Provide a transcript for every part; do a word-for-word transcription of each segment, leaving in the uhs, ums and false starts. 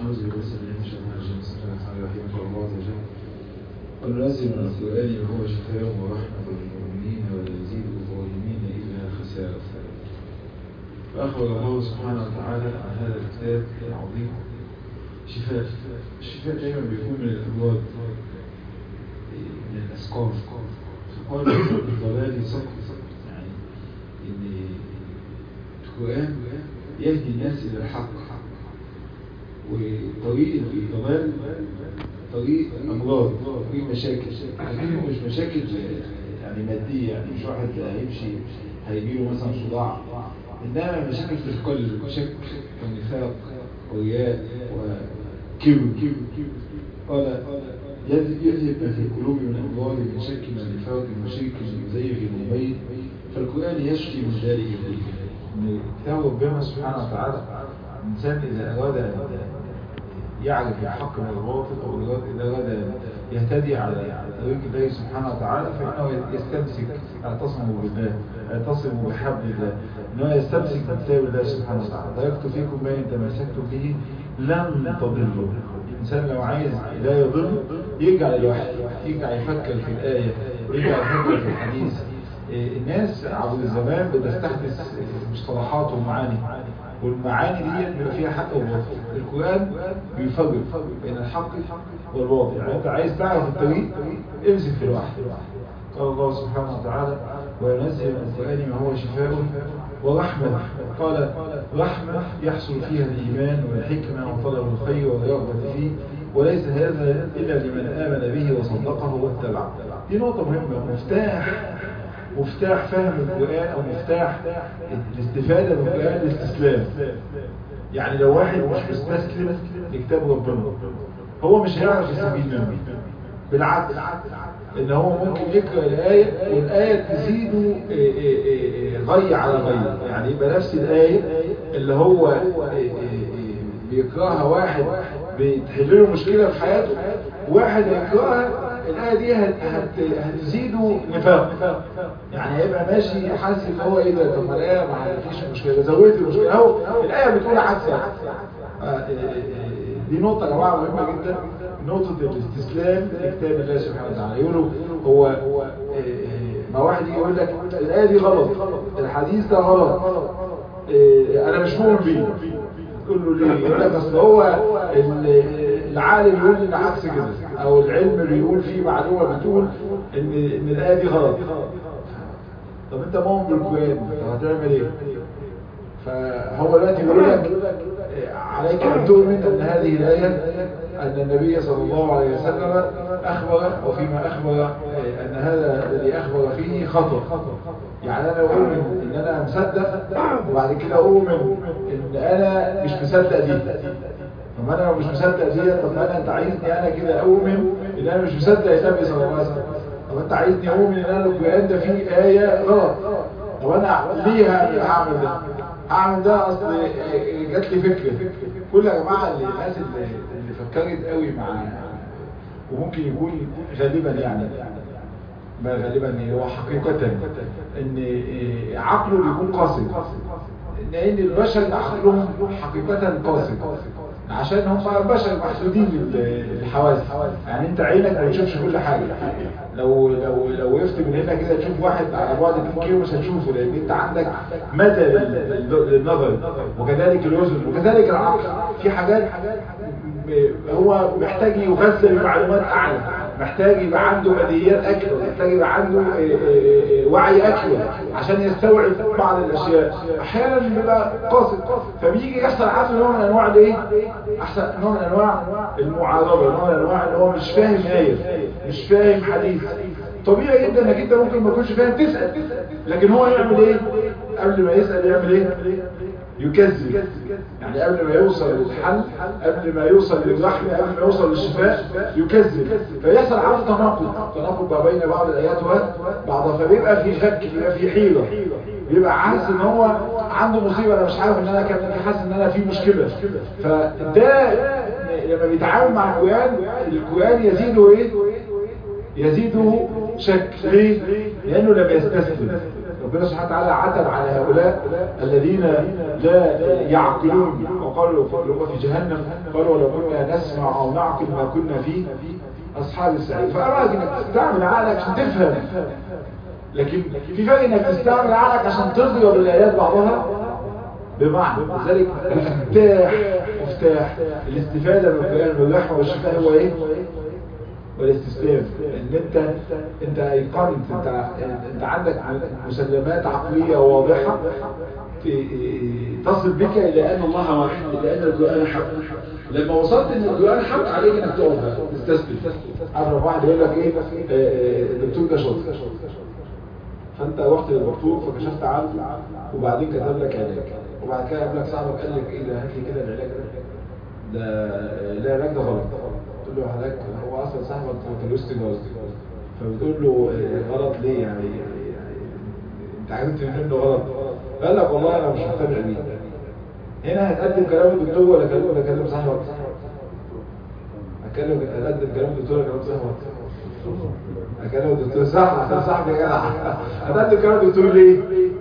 أعوذ بالله من الشيطان الرجيم. بسم الله الرحمن الرحيم. قال الله عز وجل: وننزل من القرآن ما هو شفاء ورحمة للمؤمنين ولا يزيد الظالمين إلا خسارة. فأخبر الله سبحانه وتعالى عن هذا الكتاب العظيم شفاء. الشفاء دائما بيكون من الأمراض، من الأسقام. فقال الضلال سقط، يعني إن القرآن يهدي الناس إلى الحق، وطريق الضلال طريق أمراض، طريق مشاكل. لكن مش مشاكل يعني مادية، يعني مش واحد هيمشي هيجيله مثلا صداع، إنما مشاكل في القلب، شك ونفاق ورياء وكبر. قال يذهب ما في القلوب من أمراض، من شك من نفاق وشرك وزيغ وميت. فالقرآن يشفي من ذلك كله. كتاب ربنا سبحانه وتعالى الإنسان إذا أراد أن يعرف الحق من الباطل، أو إذا أراد أن يهتدي على طريق الله سبحانه وتعالى، فإنه يستمسك، يعتصم بالله، يعتصم بحبل الله، إنه يستمسك بكتاب الله سبحانه وتعالى. تركت فيكم ما إن تمسكتم به لن تضلوا. الإنسان لو عايز لا يضل يرجع للوحي، يرجع يفكر في الآية، يرجع يفكر في الحديث. الناس عبر الزمان بتستحدث مصطلحات ومعاني، والمعاني دي بيبقى فيها حق وباطل. القرآن بيفرق بين الحق والباطل. يعني انت عايز تعرف الطريق امسك في الوحي. قال الله سبحانه وتعالى: وينزل من القرآن ما هو شفاء ورحمة. قال رحمة يحصل فيها الإيمان والحكمة وطلب الخير والرغبة فيه، وليس هذا إلا لمن آمن به وصدقه واتبعه. دي نقطة مهمة. مفتاح مفتاح فهم القرآن أو مفتاح الاستفادة من القرآن الاستسلام. يعني لو واحد مش مستسلم لكتاب ربنا هو مش هيعرف يستفيد منه. بالعكس، ان هو ممكن يقرأ الآية والآية تزيده غي على غي. يعني يبقى نفس الآية اللي هو بيقرأها واحد بتحل له مشكلة في حياته، واحد يقرأها الآية دي هتزيده نفاق. يعني هيبقى ماشي حاسس ان هو ايه ده، طب ما الآية ما فيش مشكلة، زودت المشكلة اهو الآية بتقول عكسها. دي نقطة يا جماعة مهمة جدا، نقطة الاستسلام لكتاب الله سبحانه وتعالى. يقولوا هو ما واحد يجي يقول لك الآية دي غلط، الحديث ده غلط، انا مش مؤمن بيه. تقول له ليه؟ يقول لك اصل هو العالم يقول ان عكس كده، او العلم بيقول فيه معلومه بتقول ان ان الايه دي غلط. طب انت مؤمن بالقران، طب هتعمل ايه؟ فهو دلوقتي بيقول لك عليك ان تؤمن ان هذه الايه ان النبي صلى الله عليه وسلم اخبر، وفيما اخبر ان هذا الذي اخبر فيه خطأ. يعني انا اؤمن ان انا مصدق، وبعد كده اؤمن ان انا مش مصدق دي. طب انا لو مش مصدق دي، طب انا انت عايزني انا كده اؤمن ان انا مش مصدق النبي صلى الله عليه وسلم؟ طب انت عايزني اؤمن ان انا القرآن ده فيه آية غلط؟ طب انا ليه هعمل ده؟ هعمل ده اصل جات لي فكرة. كل يا جماعة اللي الناس اللي, اللي فكرت قوي مع، وممكن يكون غالبا يعني ما غالبا هو حقيقة ان عقله بيكون قاسي، لان البشر عقلهم حقيقة قاسي عشان هم بشر محدودين الحواس. يعني انت عينك ما بتشوفش كل حاجة. لو لو لو وقفت من هنا كده تشوف واحد على بعد اتنين كيلو مش هتشوفه، لان انت عندك مدى للنظر، وكذلك الاذن، وكذلك العقل. في حاجات هو محتاج يغذى بمعلومات اعلى، محتاج يبقى عنده بديهيات اكبر، محتاج يبقى عنده وعي اكبر عشان يستوعب بعض الاشياء. احيانا بيبقى قاصد، فبيجي يحصل عنده نوع من انواع الايه، احسن نوع من انواع المعارضه، نوع من انواع ان هو مش فاهم ايه، مش فاهم حديث. طبيعي جدا انك انت ممكن ما تكونش فاهم تسال، لكن هو يعمل ايه قبل ما يسال؟ يعمل ايه؟ يكذب. يعني قبل ما يوصل للحل، قبل ما يوصل للرحمة، قبل ما يوصل للشفاء يكذب. فيحصل عنده تناقض، تناقض ما بين بعض الآيات وبعضها، فبيبقى في شك، بيبقى في حيرة، بيبقى حاسس ان هو عنده مصيبة، انا مش عارف ان انا كان حاسس ان انا في مشكلة. فده لما بيتعامل مع القرآن، القرآن يزيده ايه؟ يزيده شك. ليه؟ لانه لم يستسلم. ربنا سبحانه وتعالى عتب على هؤلاء الذين لا يعقلون، وقالوا في جهنم قالوا لو كنا نسمع او نعقل ما كنا فيه اصحاب السعير. فأراك انك تستعمل عقلك عشان تفهم، لكن في فرق انك تستعمل عقلك عشان تضرب الايات بعضها بمعنى. لذلك مفتاح مفتاح الاستفادة من القرآن والرحمة والشفاء هو ايه؟ والاستسلام. ان انت انت ايقنت، انت انت عندك مسلمات عقلية واضحة تصل بك الى ان الله واحد، الى ان القرآن حق. لما وصلت ان القرآن حق عليك انك تقف تستسلم. عارف واحد يقول لك ايه الدكتور ده شاطر، فانت رحت للدكتور فكشفت عنه وبعدين كتب لك علاج، وبعد كده قابلك صاحبك قال لك ايه ده، هات لي كده العلاج ده ده العلاج ده غلط. تقول له حضرتك هو اصلا صاحبك بكالوريوس تجاره، فبتقول له غلط ليه يعني, يعني, يعني انت عرفت منه غلط؟ قال لك والله انا مش مقتنع بيه. هنا هتقدم كلام الدكتور ولا كلام ولا كلام صاحبك؟ هتكلم هتقدم كلام الدكتور ولا كلام صاحبك؟ هتكلم الدكتور صح عشان صاحبي جدع. هتقدم كلام الدكتور ليه؟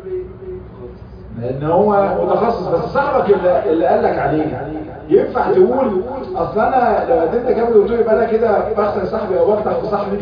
لان هو متخصص. بس صاحبك اللي, اللي قال لك عليه ينفع تقول اصل انا لو قدمت كلام الدكتور يبقى انا كده بخسر صاحبي او بفتح في صاحبي؟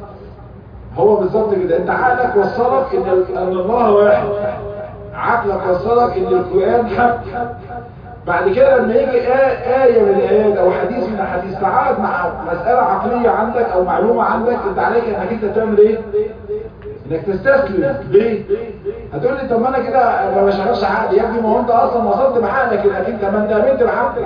هو بالظبط كده. انت عقلك وصلك ان ان الله واحد، عقلك وصلك ان القرآن حق. بعد كده لما يجي آية, آية من الآيات او حديث من الحديث تعارض مع مسألة عقلية عندك او معلومة عندك، انت عليك انك انت تعمل ايه؟ انك تستسلم. ليه؟ هتقول لي طب ما انا كده ما بشغلش عقلي. يا ابني ما هو انت اصلا وصلت بعقلك انك انت ما انت امنت بعقلك،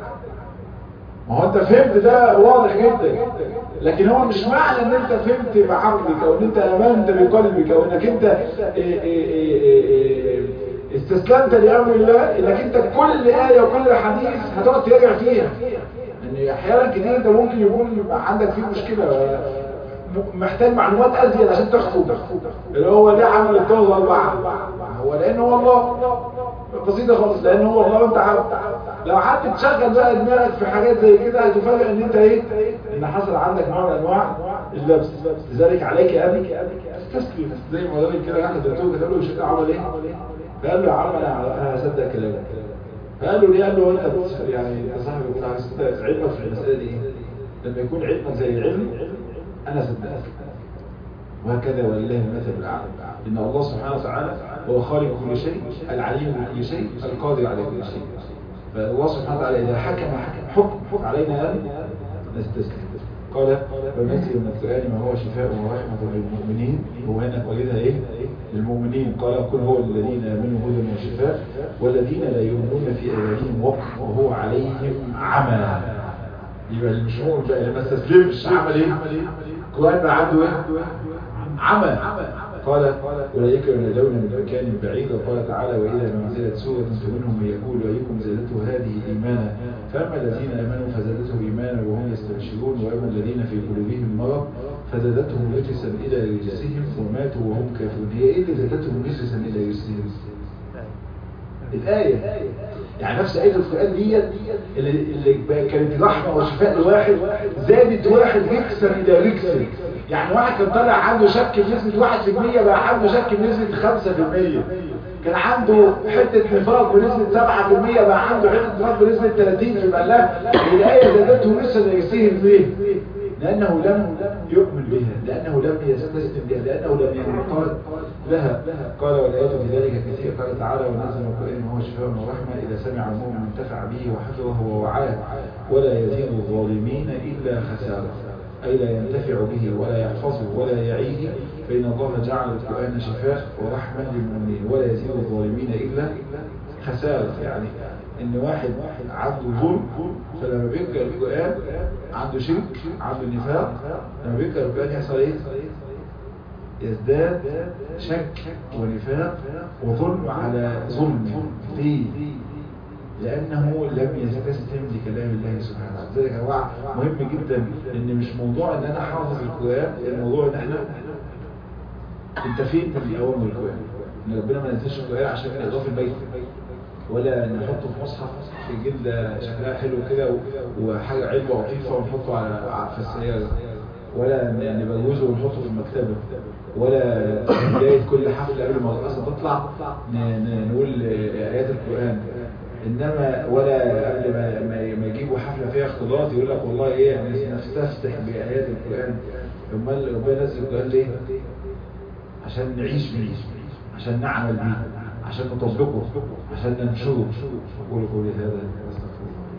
ما هو انت فهمت، ده واضح جدا. لكن هو مش معنى ان انت فهمت بعقلك او ان انت امنت بقلبك او انك انت إيه إيه إيه استسلمت لامر الله انك انت كل آية وكل حديث هتقعد تراجع فيها. ان احيانا كتير انت ممكن يكون عندك فيه مشكلة، محتاج معلومات ازيد عشان تخطب اللي هو ليه عمل الطاقة أربعة. هو لان هو الله، بسيطة خالص، لان هو الله وانت عبد. لو قعدت تشغل بقى دماغك في حاجات زي كده هتفاجئ ان انت ايه؟ ان حصل عندك نوع من انواع اللبس. لذلك عليك يا ابي تستسلم. زي ما قال كده واحد دكتور كتب له شيء عمل ايه؟ فقال له يا عم انا هصدق كلامك. فقال له ليه؟ قال له انت يعني يا صاحبي انت علمك في المسألة دي لما يكون علمك زي العلم انا صدقت. وهكذا ولله المثل الاعلى. ان الله سبحانه وتعالى هو خالق كل شيء، العليم بكل شيء، القادر على كل شيء. فالله سبحانه وتعالى اذا حكم حكم علينا ان نستسلم. قال وننزل من القرآن ما هو شفاء ورحمة للمؤمنين. هو هنا قيدها ايه؟ للمؤمنين. قال قل هو الذين امنوا هدى وشفاء والذين لا يؤمنون في اذانهم وقر وهو عليهم عمى. يبقى المشهور بقى اللي ما استسلمش عمل ايه؟ القرآن بقى عنده ايه؟ عمى. قال أولئك ينادون من مكان بعيد. وقال تعالى وإذا ما نزلت سورة فمنهم من يقول أيكم زادته هذه إيمانا فأما الذين آمنوا فزادتهم إيمانا وهم يستبشرون وأما الذين في قلوبهم مرض فزادتهم رجسا إلى رجسهم وماتوا وهم كافرون. هي إيه اللي زادتهم رجسا إلى رجسهم؟ الآية يعني نفس آية القرآن دي اللي, اللي كانت رحمة وشفاء لواحد زادت واحد رجسا إلى رجسه. يعني واحد كان طالع عنده شك بنسبة واحد في المية بقى عنده شك بنسبة خمسة في المية. كان عنده حتة نفاق بنسبة سبعة في المية بقى عنده حتة نفاق بنسبة ثلاثين في المية. الآية زادته رجسا إلى رجسهم ليه؟ لأنه لم يؤمن بها، لأنه لم يستسلم بها، لأنه لم ينقاد لها. قال والآيات في ذلك كثير. قال تعالى ونزل القرآن وهو شفاء ورحمة إذا سمع المؤمن انتفع به وحفظه ووعاه ولا يزيد الظالمين إلا خسارة. أي لا ينتفع به ولا يحفظه ولا يعيه، فإن الله جعل القرآن شفاء ورحمة للمؤمنين ولا يزيد الظالمين إلا خسارة. يعني إن واحد عنده ظلم فلما بيقرأ القرآن عنده شرك عنده نفاق، لما بيقرأ القرآن يحصل إيه؟ يزداد شك ونفاق وظلم على ظلم فيه، لأنه لم يستسلم لكلام الله سبحانه وتعالى. ذلك هو مهم جدا ان مش موضوع ان انا حافظ القرآن، الموضوع ان احنا انت فين من اول من القرآن. ان ربنا ما ننساش القرآن عشان نقراه في البيت ولا نحطه في مصحف في جلدة شكلها حلو كده وحاجة علبة لطيفة ونحطه على في السيارة. ولا نبوزه ونحطه في المكتبة، ولا بداية كل حفلة قبل ما الرقصة تطلع نقول آيات القرآن، إنما ولا قبل ما ما يجيبوا حفلة فيها اختلاط يقول لك والله إيه نستفتح بآيات القرآن. أمال ربنا نزل القرآن ليه؟ عشان نعيش بيه، عشان نعمل بيه، عشان نطبقه، عشان ننشره. أقول قولي هذا.